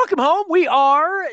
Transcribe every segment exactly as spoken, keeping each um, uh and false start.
Welcome home. We are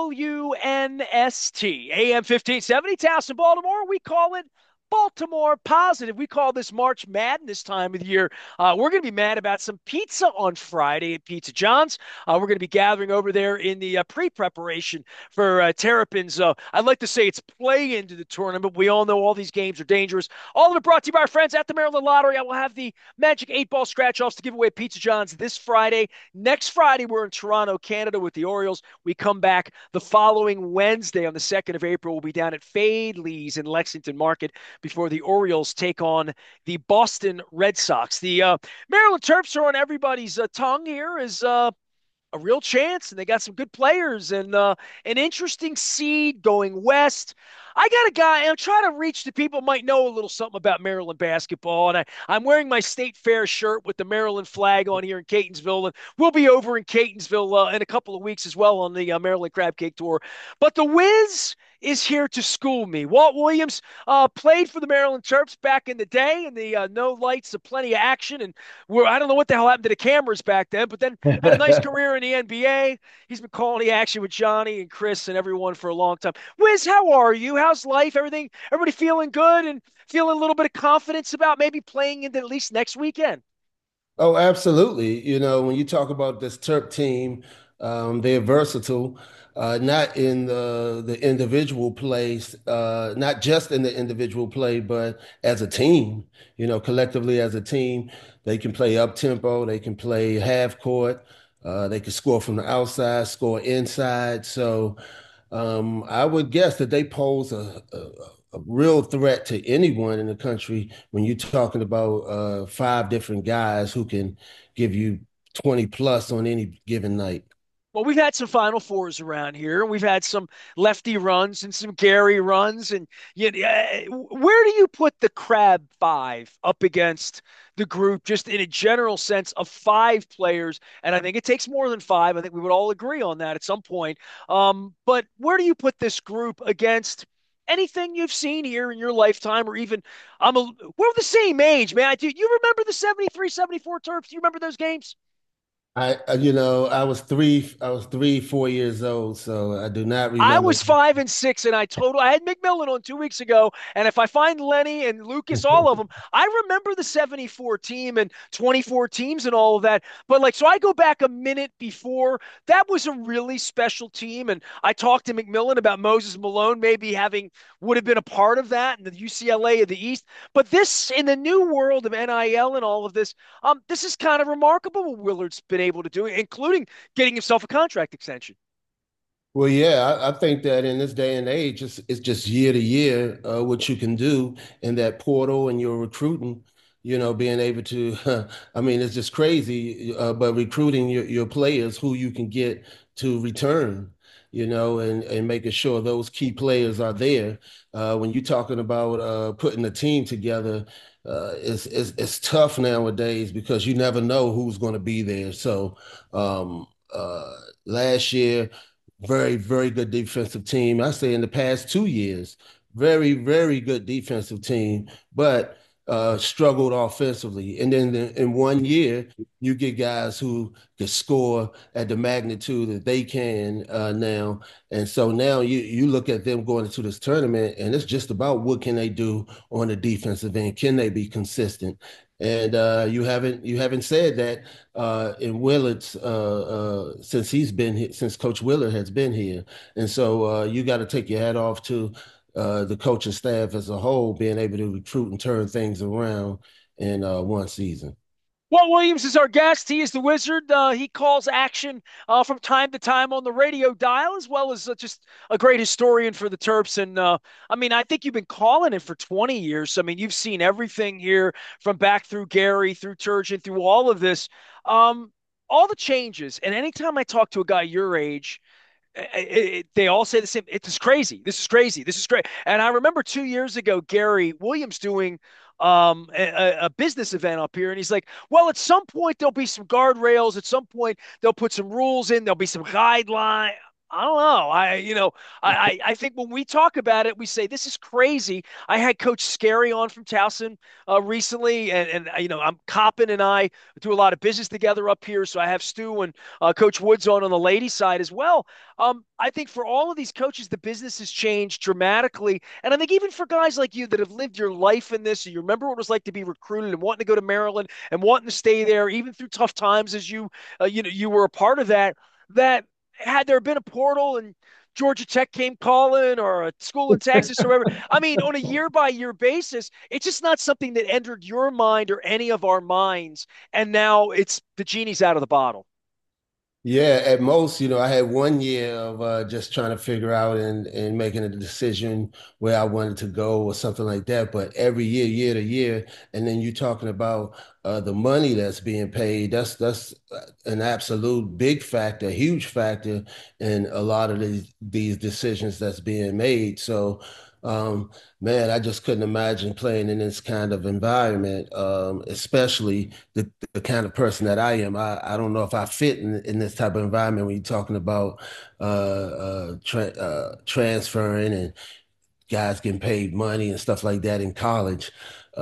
W N S T, A M fifteen seventy, Towson, Baltimore. We call it Baltimore Positive. We call this March Madness time of the year. Uh, we're going to be mad about some pizza on Friday at Pizza John's. Uh, we're going to be gathering over there in the uh, pre-preparation for uh, Terrapins. Uh, I'd like to say it's play into the tournament. We all know all these games are dangerous. All of it brought to you by our friends at the Maryland Lottery. I will have the Magic eight Ball scratch-offs to give away at Pizza John's this Friday. Next Friday, we're in Toronto, Canada with the Orioles. We come back the following Wednesday on the second of April. We'll be down at Fade Lee's in Lexington Market before the Orioles take on the Boston Red Sox. The uh, Maryland Terps are on everybody's uh, tongue here as uh, a real chance, and they got some good players and uh, an interesting seed going west. I got a guy, and I'm trying to reach the people who might know a little something about Maryland basketball, and I, I'm wearing my State Fair shirt with the Maryland flag on here in Catonsville, and we'll be over in Catonsville uh, in a couple of weeks as well on the uh, Maryland Crab Cake Tour. But the Wiz is here to school me. Walt Williams uh, played for the Maryland Terps back in the day, in the uh, no lights, of plenty of action, and we're, I don't know what the hell happened to the cameras back then, but then had a nice career in the N B A. He's been calling the action with Johnny and Chris and everyone for a long time. Wiz, how are you? How's life? Everything? Everybody feeling good and feeling a little bit of confidence about maybe playing into at least next weekend? Oh, absolutely. You know, when you talk about this Terp team, um, they're versatile, uh, not in the the individual plays, uh, not just in the individual play, but as a team. You know, collectively as a team, they can play up tempo, they can play half court, uh, they can score from the outside, score inside. So um, I would guess that they pose a, a, a real threat to anyone in the country when you're talking about uh, five different guys who can give you twenty plus on any given night. Well, we've had some Final Fours around here, and we've had some lefty runs and some Gary runs. And you know, uh, where do you put the Crab Five up against the group, just in a general sense of five players? And I think it takes more than five. I think we would all agree on that at some point. Um, but where do you put this group against anything you've seen here in your lifetime, or even I'm a we're the same age, man. Do you remember the seventy-three, seventy-four Terps? Do you remember those games? I, I- you know, I was three, I was three, four years old, so I do not I remember. was five and six, and I total. I had McMillan on two weeks ago, and if I find Lenny and Lucas, all of them, I remember the seventy-four team and twenty-four teams and all of that. But like, so I go back a minute before. That was a really special team, and I talked to McMillan about Moses Malone maybe having would have been a part of that, and the U C L A of the East. But this, in the new world of N I L and all of this, um, this is kind of remarkable what Willard's been able to do, including getting himself a contract extension. Well, yeah, I, I think that in this day and age, it's, it's just year to year uh, what you can do in that portal and your recruiting, you know, being able to, I mean, it's just crazy, uh, but recruiting your, your players who you can get to return, you know, and, and making sure those key players are there. Uh, when you're talking about uh, putting a team together, uh, it's, it's, it's tough nowadays because you never know who's going to be there. So um, uh, last year, very, very good defensive team. I say in the past two years, very, very good defensive team, but uh, struggled offensively. And then in one year, you get guys who can score at the magnitude that they can uh, now. And so now you you look at them going into this tournament, and it's just about what can they do on the defensive end? Can they be consistent? And uh, you haven't you haven't said that uh, in Willard's uh, uh, since he's been here, since Coach Willard has been here, and so uh, you got to take your hat off to uh, the coaching staff as a whole, being able to recruit and turn things around in uh, one season. Walt Williams is our guest. He is the wizard. Uh, he calls action uh, from time to time on the radio dial, as well as uh, just a great historian for the Terps. And uh, I mean, I think you've been calling it for twenty years. So, I mean, you've seen everything here from back through Gary, through Turgeon, through all of this, um, all the changes. And anytime I talk to a guy your age, it, it, they all say the same. It's crazy. This is crazy. This is great. And I remember two years ago, Gary Williams doing um, a, a business event up here, and he's like, "Well, at some point there'll be some guardrails. At some point they'll put some rules in. There'll be some guideline." I don't know. I, you know, I, I I think when we talk about it, we say this is crazy. I had Coach Scary on from Towson uh, recently, and and uh, you know, I'm Coppin and I do a lot of business together up here. So I have Stu and uh, Coach Woods on on the ladies' side as well. Um, I think for all of these coaches, the business has changed dramatically, and I think even for guys like you that have lived your life in this, and you remember what it was like to be recruited and wanting to go to Maryland and wanting to stay there, even through tough times, as you uh, you know you were a part of that. That had there been a portal and Georgia Tech came calling or a school in Texas or whatever. I mean, on a year by year basis, it's just not something that entered your mind or any of our minds. And now it's the genie's out of the bottle. Yeah, at most, you know, I had one year of uh, just trying to figure out and and making a decision where I wanted to go or something like that. But every year, year to year, and then you're talking about uh, the money that's being paid. That's that's uh, an absolute big factor, huge factor in a lot of these these decisions that's being made. So, um, man, I just couldn't imagine playing in this kind of environment, um, especially the, the kind of person that I am. I, I don't know if I fit in, in this type of environment when you're talking about uh, uh, tra uh, transferring and guys getting paid money and stuff like that in college.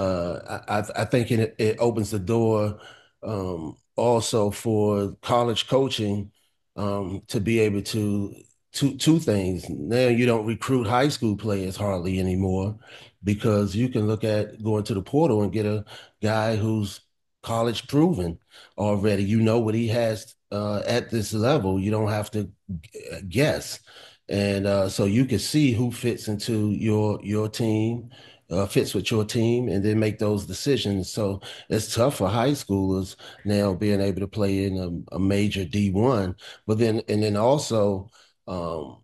Uh, I, I think it, it opens the door um, also for college coaching um, to be able to two two things. Now you don't recruit high school players hardly anymore because you can look at going to the portal and get a guy who's college proven already. You know what he has uh, at this level. You don't have to guess. And uh, so you can see who fits into your your team, uh, fits with your team, and then make those decisions. So it's tough for high schoolers now being able to play in a, a major D one, but then and then also um,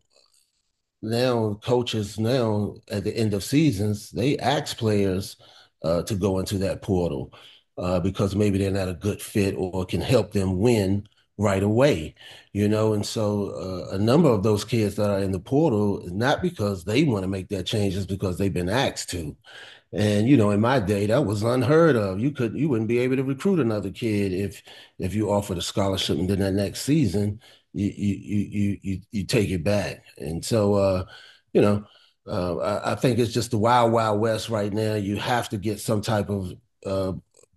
now coaches now at the end of seasons they ask players uh, to go into that portal uh, because maybe they're not a good fit or can help them win right away, you know. And so uh, a number of those kids that are in the portal is not because they want to make that change, it's because they've been asked to. And you know, in my day, that was unheard of. You could you wouldn't be able to recruit another kid if if you offered a scholarship and then that next season you you you you you take it back. And so uh, you know, uh, I, I think it's just the wild, wild west right now. You have to get some type of uh,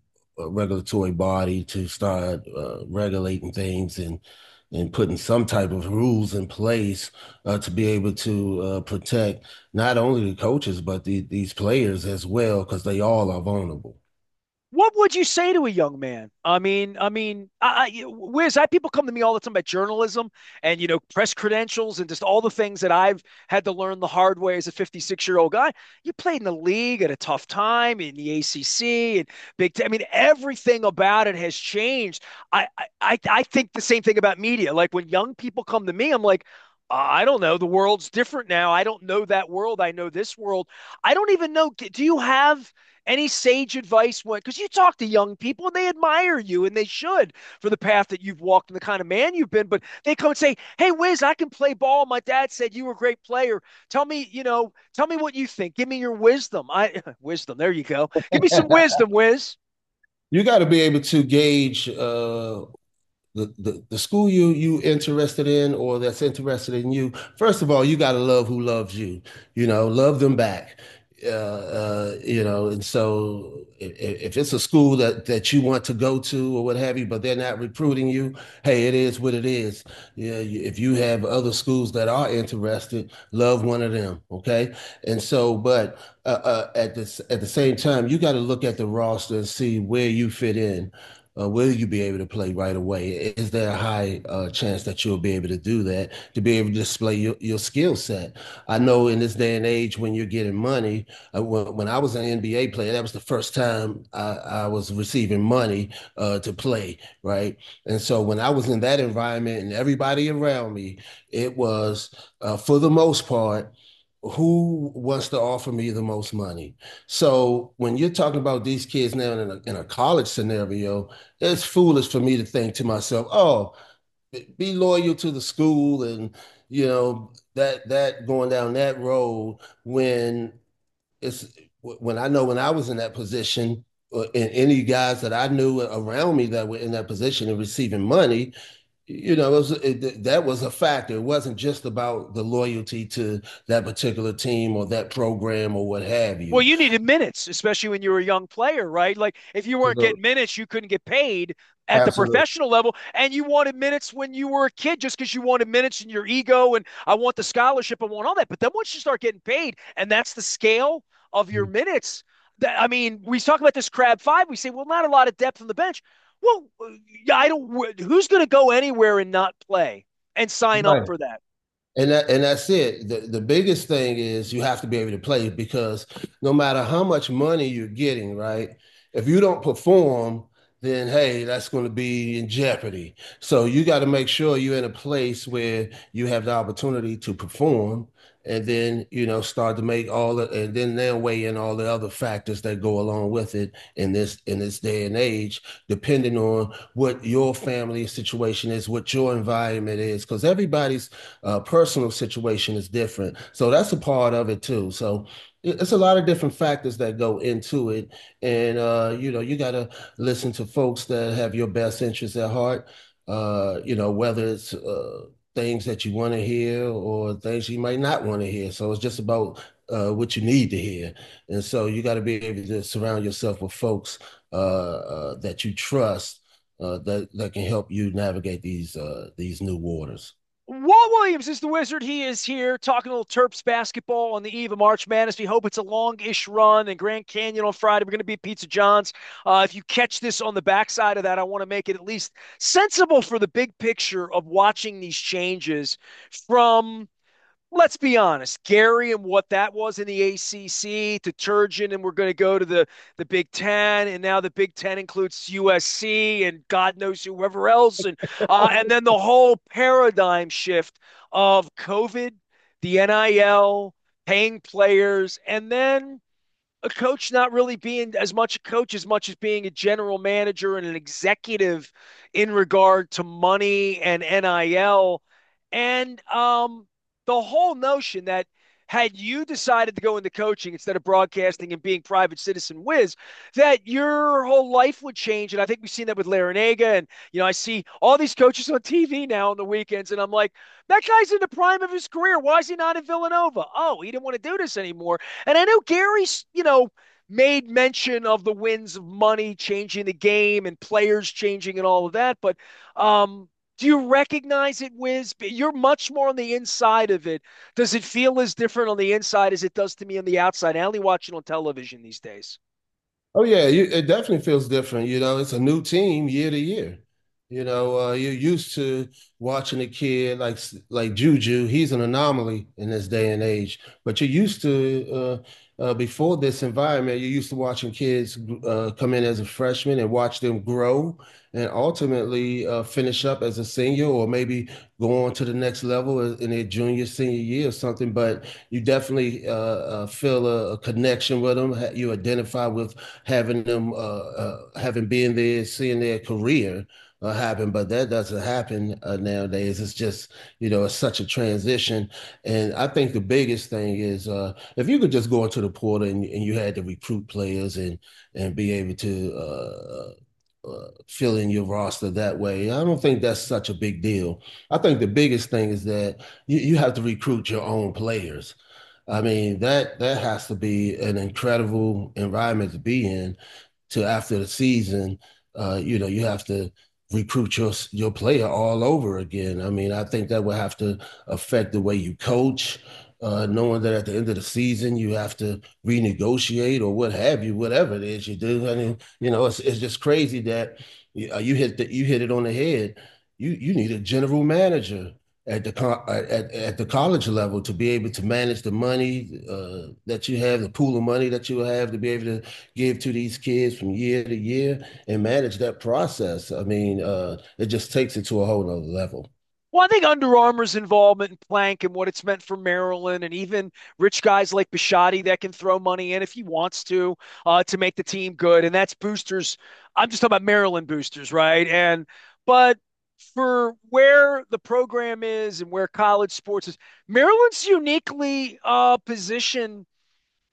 regulatory body to start uh, regulating things and and putting some type of rules in place uh, to be able to uh, protect not only the coaches but the, these players as well because they all are vulnerable. What would you say to a young man? I mean, I mean, I, I, Wiz, I people come to me all the time about journalism and you know press credentials and just all the things that I've had to learn the hard way as a fifty-six year old guy. You played in the league at a tough time in the A C C and Big Ten. I mean, everything about it has changed. I, I, I think the same thing about media. Like when young people come to me, I'm like, I don't know. The world's different now. I don't know that world. I know this world. I don't even know. Do you have any sage advice when, because you talk to young people and they admire you and they should for the path that you've walked and the kind of man you've been, but they come and say, hey, Wiz, I can play ball. My dad said you were a great player. Tell me, you know, tell me what you think. Give me your wisdom. I wisdom. There you go. Give me some wisdom, Wiz. You got to be able to gauge uh, the, the the school you you interested in or that's interested in you. First of all, you got to love who loves you. You know, love them back. Uh, uh, you know, and so if, if it's a school that that you want to go to or what have you, but they're not recruiting you, hey, it is what it is. Yeah, if you have other schools that are interested, love one of them, okay? And so, but uh, uh, at this at the same time, you got to look at the roster and see where you fit in. Uh, will you be able to play right away? Is there a high uh, chance that you'll be able to do that, to be able to display your, your skill set? I know in this day and age, when you're getting money, uh, when, when I was an N B A player, that was the first time I, I was receiving money uh, to play, right? And so when I was in that environment and everybody around me, it was, uh, for the most part, who wants to offer me the most money? So when you're talking about these kids now in a, in a college scenario, it's foolish for me to think to myself, oh, be loyal to the school and you know that that going down that road when it's when I know when I was in that position uh, and any guys that I knew around me that were in that position and receiving money, you know, it was, it, that was a factor. It wasn't just about the loyalty to that particular team or that program or what have Well, you. you needed minutes, especially when you were a young player, right? Like if you weren't getting Absolutely. minutes, you couldn't get paid at the Absolutely. professional level. And you wanted minutes when you were a kid just because you wanted minutes in your ego and I want the scholarship, I want all that. But then once you start getting paid, and that's the scale of your minutes, that I mean, we talk about this crab five, we say, well, not a lot of depth on the bench. Well, yeah, I don't, who's going to go anywhere and not play and sign up Right. for that? And that and that's it. The the biggest thing is you have to be able to play because no matter how much money you're getting, right? If you don't perform, then hey, that's going to be in jeopardy. So you got to make sure you're in a place where you have the opportunity to perform and then, you know, start to make all the and then they'll weigh in all the other factors that go along with it in this in this day and age, depending on what your family situation is, what your environment is, because everybody's uh, personal situation is different. So that's a part of it too. So it's a lot of different factors that go into it. And, uh, you know, you got to listen to folks that have your best interests at heart, uh, you know, whether it's uh, things that you want to hear or things you might not want to hear. So it's just about uh, what you need to hear. And so you got to be able to surround yourself with folks uh, uh, that you trust uh, that, that can help you navigate these uh, these new waters. Walt Williams is the wizard. He is here talking a little Terps basketball on the eve of March Madness. We hope it's a long-ish run in Grand Canyon on Friday. We're going to be at Pizza John's. Uh, if you catch this on the backside of that, I want to make it at least sensible for the big picture of watching these changes from, let's be honest, Gary and what that was in the A C C to Turgeon, and we're going to go to the the Big Ten, and now the Big Ten includes U S C and God knows whoever else, and uh, and then the whole paradigm shift of COVID, the N I L, paying players, and then a coach not really being as much a coach as much as being a general manager and an executive in regard to money and N I L. And um, the whole notion that had you decided to go into coaching instead of broadcasting and being private citizen whiz, that your whole life would change. And I think we've seen that with Larinaga. And, you know, I see all these coaches on T V now on the weekends, and I'm like, that guy's in the prime of his career. Why is he not in Villanova? Oh, he didn't want to do this anymore. And I know Gary's, you know, made mention of the winds of money changing the game and players changing and all of that. But um, do you recognize it, Wiz? You're much more on the inside of it. Does it feel as different on the inside as it does to me on the outside? I only watch it on television these days. Oh yeah, you, it definitely feels different. You know, it's a new team year to year. You know, uh, you're used to watching a kid like like Juju. He's an anomaly in this day and age. But you're used to uh, uh, before this environment. You're used to watching kids uh, come in as a freshman and watch them grow and ultimately uh, finish up as a senior or maybe go on to the next level in their junior, senior year or something. But you definitely uh, uh, feel a, a connection with them. You identify with having them, uh, uh, having been there, seeing their career uh, happen, but that doesn't happen uh, nowadays. It's just, you know, it's such a transition. And I think the biggest thing is uh, if you could just go into the portal and, and you had to recruit players and and be able to uh, uh, fill in your roster that way. I don't think that's such a big deal. I think the biggest thing is that you, you have to recruit your own players. I mean, that that has to be an incredible environment to be in to after the season, uh, you know, you have to recruit your your player all over again. I mean, I think that would have to affect the way you coach, uh, knowing that at the end of the season you have to renegotiate or what have you, whatever it is you do. I mean, you know, it's it's just crazy that you, uh, you hit the, you hit it on the head. You you need a general manager at the co- at, at the college level to be able to manage the money uh, that you have, the pool of money that you have to be able to give to these kids from year to year and manage that process. I mean, uh, it just takes it to a whole nother level. Well, I think Under Armour's involvement in Plank and what it's meant for Maryland, and even rich guys like Bishotti that can throw money in if he wants to, uh, to make the team good. And that's boosters. I'm just talking about Maryland boosters, right? And but for where the program is and where college sports is, Maryland's uniquely uh, positioned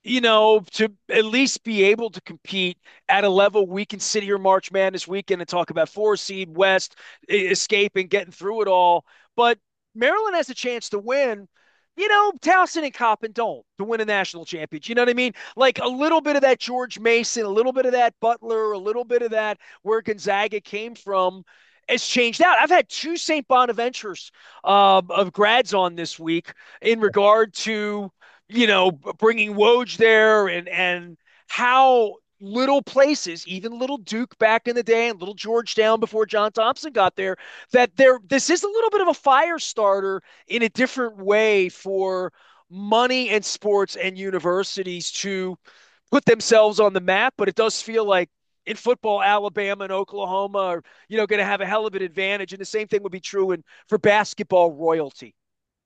you know, to at least be able to compete at a level we can sit here March Madness weekend and talk about four seed West escaping, getting through it all. But Maryland has a chance to win. You know, Towson and Coppin don't to win a national championship. You know what I mean? Like a little bit of that George Mason, a little bit of that Butler, a little bit of that where Gonzaga came from has changed out. I've had two Saint Bonaventures uh, of grads on this week in regard to you know, bringing Woj there and and how little places, even little Duke back in the day and little Georgetown before John Thompson got there, that there this is a little bit of a fire starter in a different way for money and sports and universities to put themselves on the map. But it does feel like in football, Alabama and Oklahoma are, you know, going to have a hell of an advantage. And the same thing would be true in for basketball royalty.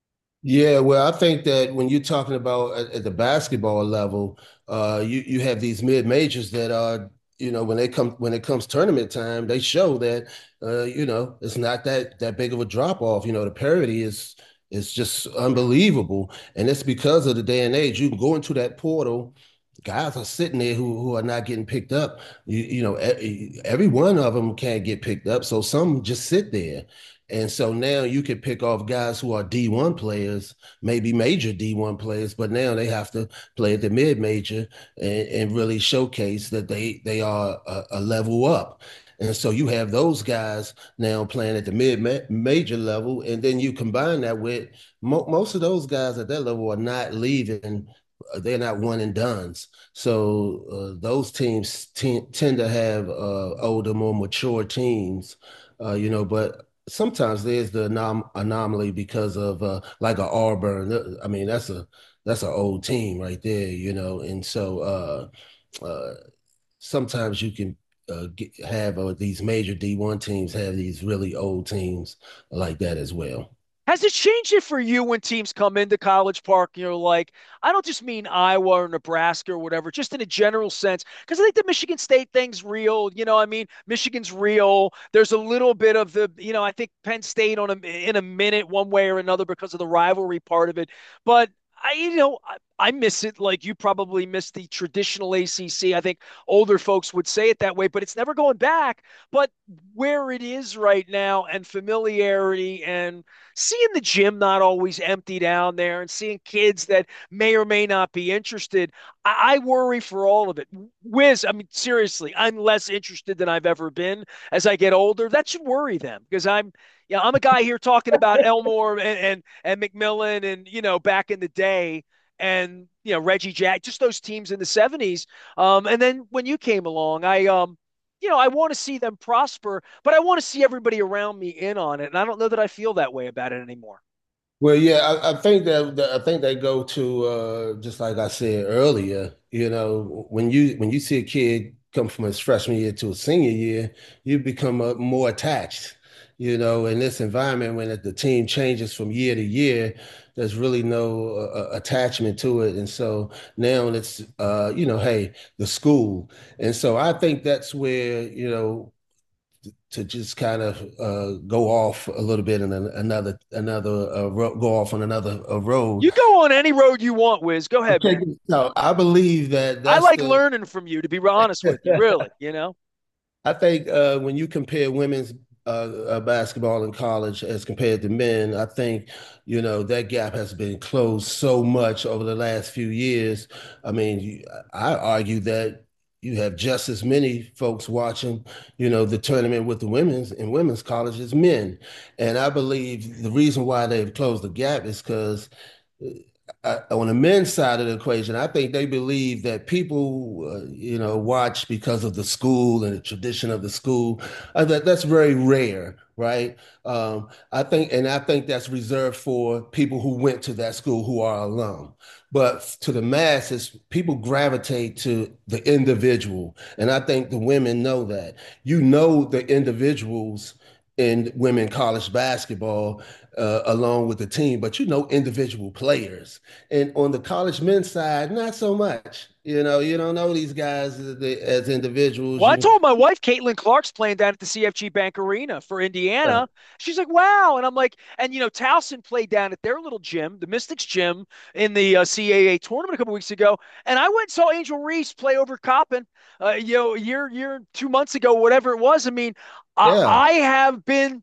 Yeah, well, I think that when you're talking about at, at the basketball level, uh, you you have these mid majors that are, you know, when they come when it comes tournament time, they show that, uh, you know, it's not that that big of a drop off. You know, the parity is is just unbelievable, and it's because of the day and age. You can go into that portal, guys are sitting there who who are not getting picked up. You, you know, e- every one of them can't get picked up, so some just sit there. And so now you can pick off guys who are D one players, maybe major D one players, but now they have to play at the mid major and, and really showcase that they they are a, a level up. And so you have those guys now playing at the mid ma major level, and then you combine that with mo most of those guys at that level are not leaving. uh, They're not one and dones. So uh, those teams t tend to have uh, older, more mature teams, uh, you know. But sometimes there's the anom anomaly because of uh, like a Auburn. I mean, that's a that's an old team right there, you know. And so uh, uh, sometimes you can uh, get, have uh, these major D one teams have these really old teams like that as well. Has it changed it for you when teams come into College Park? You're like, I don't just mean Iowa or Nebraska or whatever, just in a general sense. Because I think the Michigan State thing's real. You know, I mean, Michigan's real. There's a little bit of the, you know, I think Penn State on a in a minute, one way or another, because of the rivalry part of it. But I, you know, I, I miss it like you probably miss the traditional A C C. I think older folks would say it that way, but it's never going back. But where it is right now and familiarity and seeing the gym not always empty down there and seeing kids that may or may not be interested, I, I worry for all of it. Wiz, I mean, seriously, I'm less interested than I've ever been as I get older. That should worry them because I'm, yeah, I'm a guy here talking about Elmore and, and and McMillan and you know back in the day and you know Reggie Jack, just those teams in the seventies. Um, and then when you came along, I um you know, I want to see them prosper, but I want to see everybody around me in on it. And I don't know that I feel that way about it anymore. Well, yeah, I, I think that, that I think they go to uh, just like I said earlier. You know, when you when you see a kid come from his freshman year to a senior year, you become uh, more attached. You know, in this environment, when the team changes from year to year, there's really no uh, uh, attachment to it, and so now it's uh, you know, hey, the school, and so I think that's where you know to just kind of uh, go off a little bit and another another uh, ro- go off on another uh, road. You go on any road you want, Wiz. Go ahead, Okay, man. so I believe that I that's like the. learning from you, to be honest with you, really, you know? I think uh, when you compare women's uh, uh, basketball in college as compared to men, I think you know that gap has been closed so much over the last few years. I mean, you- I argue that you have just as many folks watching, you know, the tournament with the women's in women's college as men, and I believe the reason why they've closed the gap is because uh, on the men's side of the equation, I think they believe that people, uh, you know, watch because of the school and the tradition of the school. Uh, that that's very rare, right? Um, I think, and I think that's reserved for people who went to that school who are alum. But to the masses, people gravitate to the individual, and I think the women know that. You know the individuals in women college basketball uh, along with the team, but you know individual players. And on the college men's side, not so much. You know, you don't know these guys as, as individuals. Well, I You told my wife Caitlin Clark's playing down at the C F G Bank Arena for Indiana. She's like, "Wow!" And I'm like, and you know, Towson played down at their little gym, the Mystics gym, in the uh, C A A tournament a couple weeks ago. And I went and saw Angel Reese play over Coppin, uh, you know, a year, year, two months ago, whatever it was. I mean, I, yeah, I have been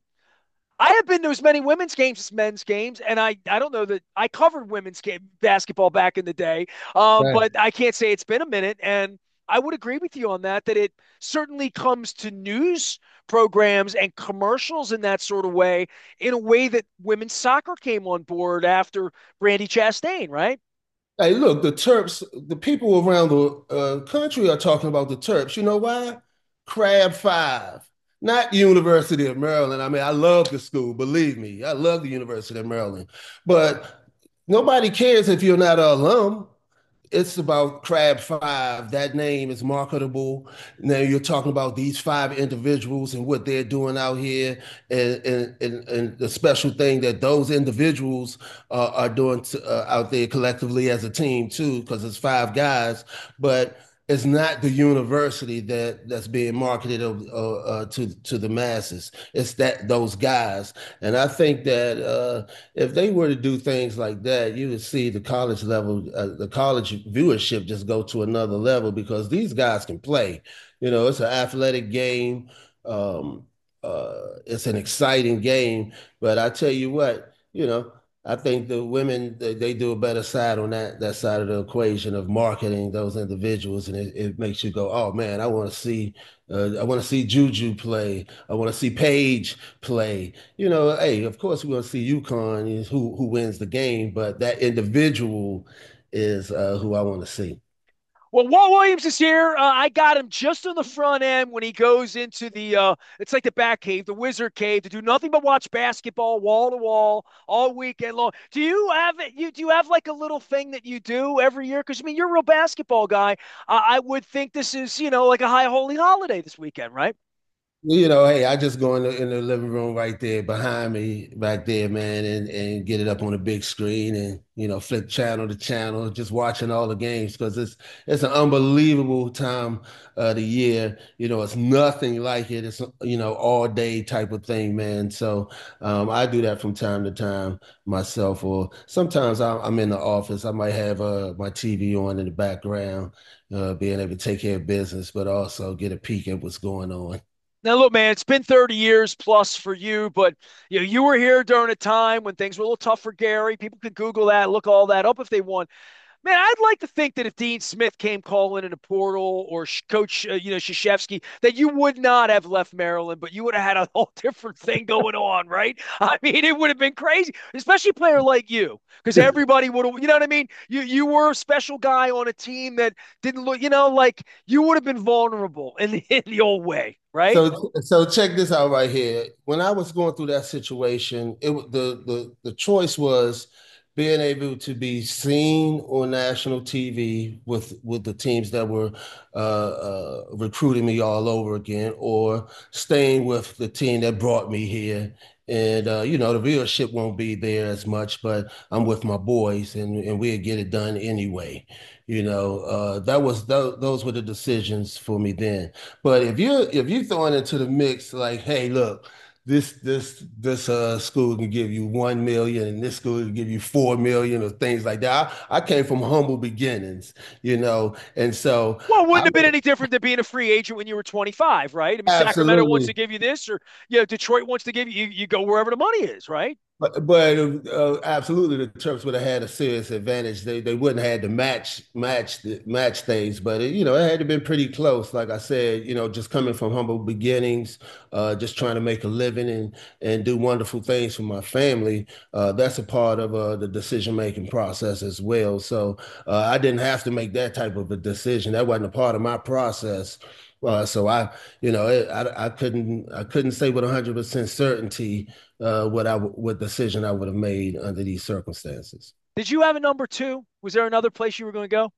I have been to as many women's games as men's games, and I I don't know that I covered women's game basketball back in the day, um, right. but I can't say it's been a minute. And I would agree with you on that. That it certainly comes to news programs and commercials in that sort of way, in a way that women's soccer came on board after Brandy Chastain, right? Hey, look, the Terps, the people around the uh, country are talking about the Terps. You know why? Crab Five, not University of Maryland. I mean, I love the school, believe me. I love the University of Maryland. But nobody cares if you're not an alum. It's about Crab Five. That name is marketable. Now you're talking about these five individuals and what they're doing out here, and and and, and the special thing that those individuals uh, are doing to, uh, out there collectively as a team too, because it's five guys. But it's not the university that that's being marketed uh, uh, to to the masses. It's that those guys, and I think that uh, if they were to do things like that, you would see the college level, uh, the college viewership just go to another level because these guys can play. You know, it's an athletic game. Um, uh, it's an exciting game, but I tell you what, you know, I think the women they, they do a better side on that that side of the equation of marketing those individuals, and it, it makes you go, oh man, I want to see, uh, I want to see Juju play, I want to see Paige play. You know, hey, of course we want to see UConn is who who wins the game, but that individual is uh, who I want to see. Well, Walt Williams is here. Uh, I got him just on the front end when he goes into the, uh, it's like the back cave, the wizard cave, to do nothing but watch basketball wall to wall all weekend long. Do you have it? You do you have like a little thing that you do every year? Because I mean, you're a real basketball guy. Uh, I would think this is, you know, like a high holy holiday this weekend, right? You know, hey, I just go in the in the living room right there behind me, back there, man, and and get it up on a big screen and you know flip channel to channel, just watching all the games because it's it's an unbelievable time of the year. You know, it's nothing like it. It's you know all day type of thing, man. So um, I do that from time to time myself, or sometimes I'm, I'm in the office. I might have uh, my T V on in the background, uh, being able to take care of business, but also get a peek at what's going on. Now, look, man, it's been thirty years plus for you, but you know, you were here during a time when things were a little tough for Gary. People could Google that, look all that up if they want. Man, I'd like to think that if Dean Smith came calling in a portal or Coach, uh, you know, Krzyzewski, that you would not have left Maryland, but you would have had a whole different thing going on, right? I mean, it would have been crazy, especially a player like you, because everybody would have, you know what I mean? You you were a special guy on a team that didn't look, you know, like you would have been vulnerable in the, in the old way, right? So, so check this out right here. When I was going through that situation, it wa- the the the choice was being able to be seen on national T V with with the teams that were uh, uh, recruiting me all over again, or staying with the team that brought me here. And uh, you know, the viewership won't be there as much, but I'm with my boys, and and we'll get it done anyway. You know, uh, that was th those were the decisions for me then. But if you if you throw it into the mix, like, hey, look, this this this uh school can give you one million, and this school can give you four million, or things like that. I, I came from humble beginnings, you know, and so Well, it wouldn't I have been any different than being a free agent when you were twenty-five, right? I mean, Sacramento wants to absolutely. give you this, or you know, Detroit wants to give you, you, you go wherever the money is, right? But, but uh, absolutely, the Terps would have had a serious advantage. They they wouldn't have had to match match the, match things, but it, you know it had to been pretty close. Like I said, you know, just coming from humble beginnings, uh, just trying to make a living and and do wonderful things for my family. Uh, that's a part of uh, the decision making process as well. So uh, I didn't have to make that type of a decision. That wasn't a part of my process. Uh, so I, you know, it, I I couldn't I couldn't say with one hundred percent certainty uh, what I what decision I would have made under these circumstances. Did you have a number two? Was there another place you were going to go?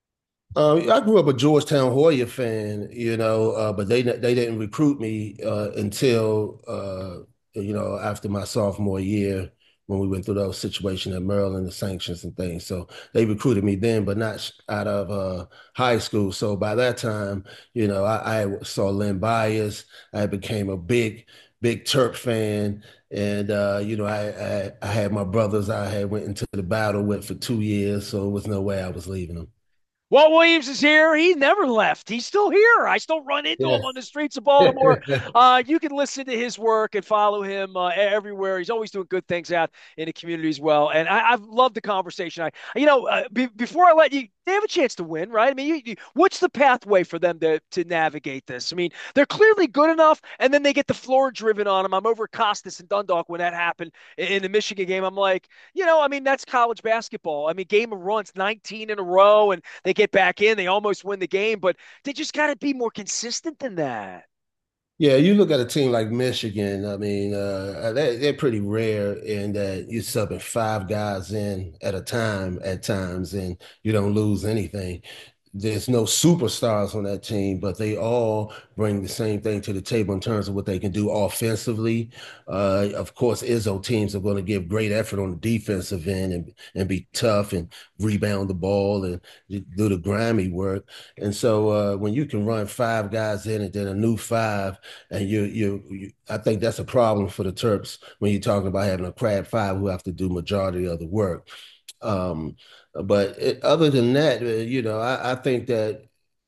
Uh, I grew up a Georgetown Hoya fan, you know, uh, but they they didn't recruit me uh, until uh, you know after my sophomore year. when we went through those situations at Maryland, the sanctions and things. So they recruited me then, but not out of uh, high school. So by that time, you know, I, I saw Len Bias. I became a big, big Terp fan. And uh, you know, I, I I had my brothers I had went into the battle with for two years, so it was no way I was leaving them. Walt Williams is here. He never left. He's still here. I still run into him Yeah. on the streets of Baltimore. Uh, you can listen to his work and follow him uh, everywhere. He's always doing good things out in the community as well. And I, I've loved the conversation. I, you know, uh, be, before I let you, they have a chance to win, right? I mean, you, you, what's the pathway for them to to navigate this? I mean, they're clearly good enough, and then they get the floor driven on them. I'm over at Costas and Dundalk when that happened in, in the Michigan game. I'm like, you know, I mean, that's college basketball. I mean, game of runs, nineteen in a row, and they get back in, they almost win the game, but they just got to be more consistent than that. Yeah, you look at a team like Michigan. I mean, uh, they, they're pretty rare in that you're subbing five guys in at a time at times, and you don't lose anything. There's no superstars on that team, but they all bring the same thing to the table in terms of what they can do offensively. Uh, of course, Izzo teams are going to give great effort on the defensive end and, and be tough and rebound the ball and do the grimy work. And so uh, when you can run five guys in and then a new five, and you, you, you, I think that's a problem for the Terps when you're talking about having a crab five who have to do majority of the work. Um, but it, other than that, uh, you know, I, I think that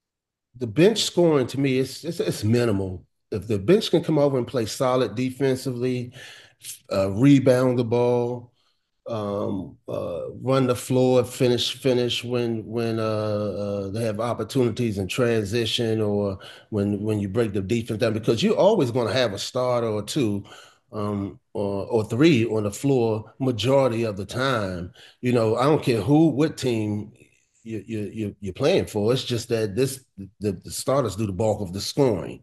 the bench scoring to me is it's, it's minimal. If the bench can come over and play solid defensively, uh, rebound the ball, um, uh, run the floor, finish, finish when when uh, uh, they have opportunities in transition or when when you break the defense down, because you're always going to have a starter or two, um, or or three on the floor majority of the time. You know, I don't care who, what team you you you you're playing for. It's just that this the, the starters do the bulk of the scoring,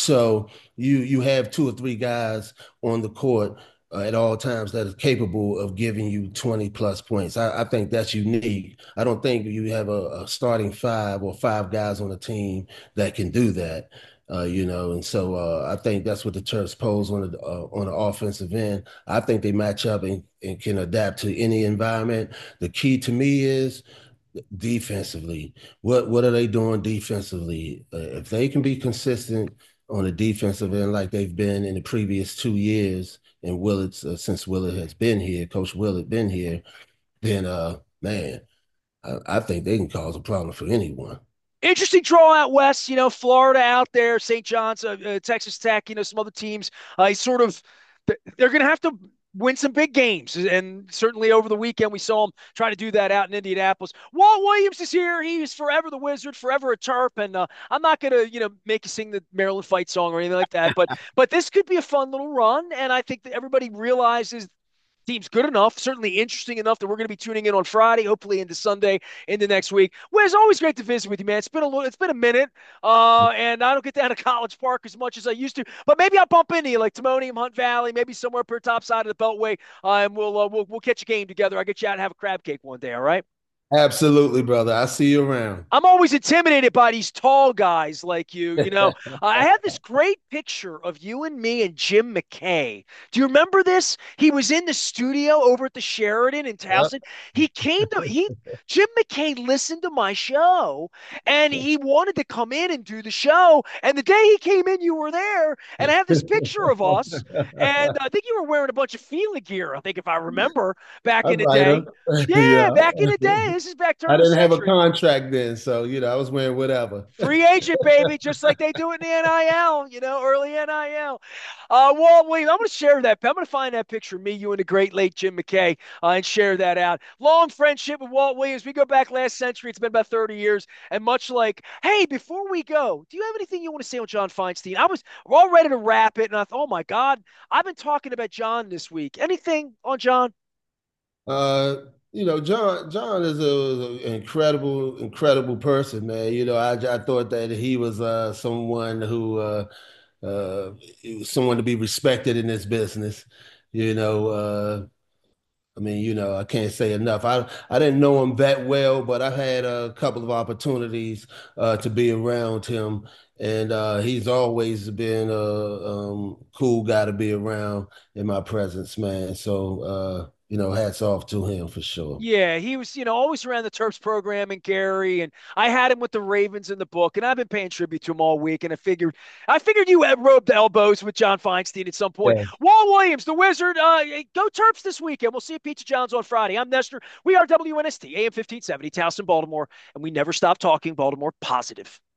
so you you have two or three guys on the court uh, at all times that is capable of giving you twenty plus points. I, I think that's unique. I don't think you have a, a starting five or five guys on a team that can do that. Uh, you know, and so uh, I think that's what the Terps pose on the uh, on the offensive end. I think they match up and, and can adapt to any environment. The key to me is defensively. What what are they doing defensively? Uh, if they can be consistent on the defensive end like they've been in the previous two years, and Willard's uh, since Willard has been here, Coach Willard been here, then uh man, I, I think they can cause a problem for anyone. Interesting draw out west, you know, Florida out there, Saint John's, uh, uh, Texas Tech, you know, some other teams. Uh, sort of, they're going to have to win some big games. And certainly over the weekend, we saw him try to do that out in Indianapolis. Walt Williams is here. He's forever the Wizard, forever a Terp. And uh, I'm not going to, you know, make you sing the Maryland fight song or anything like that. But but this could be a fun little run. And I think that everybody realizes team's good enough, certainly interesting enough that we're going to be tuning in on Friday, hopefully into Sunday, into next week. Well, it's always great to visit with you, man. It's been a little, it's been a minute, uh, and I don't get down to College Park as much as I used to. But maybe I'll bump into you, like Timonium, Hunt Valley, maybe somewhere per top side of the Beltway, uh, and we'll, uh, we'll we'll catch a game together. I'll get you out and have a crab cake one day. All right. Absolutely, brother. I see you around. I'm always intimidated by these tall guys like you. You know, I have this great picture of you and me and Jim McKay. Do you remember this? He was in the studio over at the Sheridan in Yep. Towson. He came to he Jim McKay listened to my show and he wanted to come in and do the show. And the day he came in, you were there. And I have this picture of us. And I think you were wearing a bunch of Fila gear. I think if I remember back I in the might day. have. Yeah, Yeah. back in the day. This is back I turn of the didn't have a century. contract then, so you know, I was wearing whatever. Free agent, baby, just like they do in the N I L, you know, early N I L. Uh, Walt Williams, I'm going to share that. I'm going to find that picture of me, you, and the great late Jim McKay uh, and share that out. Long friendship with Walt Williams. We go back last century. It's been about thirty years. And much like, hey, before we go, do you have anything you want to say on John Feinstein? I was we're all ready to wrap it, and I thought, oh, my God, I've been talking about John this week. Anything on John? Uh, you know, John John is a, an incredible, incredible person, man. You know, I I thought that he was uh someone who uh uh someone to be respected in this business. You know, uh I mean, you know, I can't say enough. I I didn't know him that well, but I had a couple of opportunities uh to be around him, and uh he's always been a um cool guy to be around in my presence, man. So uh you know, hats off to him for sure. Yeah, he was, you know, always around the Terps program and Gary, and I had him with the Ravens in the book, and I've been paying tribute to him all week. And I figured, I figured you had rubbed elbows with John Feinstein at some point. Yeah. Walt Williams, the Wizard, uh, go Terps this weekend. We'll see you at Pizza John's on Friday. I'm Nestor. We are W N S T, A M fifteen seventy, Towson, Baltimore, and we never stop talking Baltimore positive.